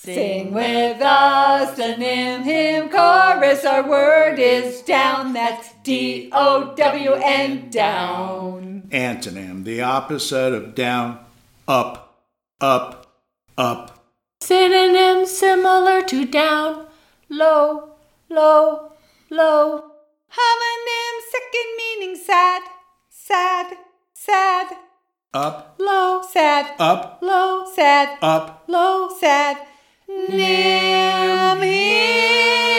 Sing with us the Nim Him chorus. Our word is down. That's D-O-W-N, down. Antonym, the opposite of down, up, up, up. Synonym similar to down, low, low, low. Homonym, second meaning sad, sad, sad. Up, Low, Sad, up, low, sad, up. low. sad. Nim Him.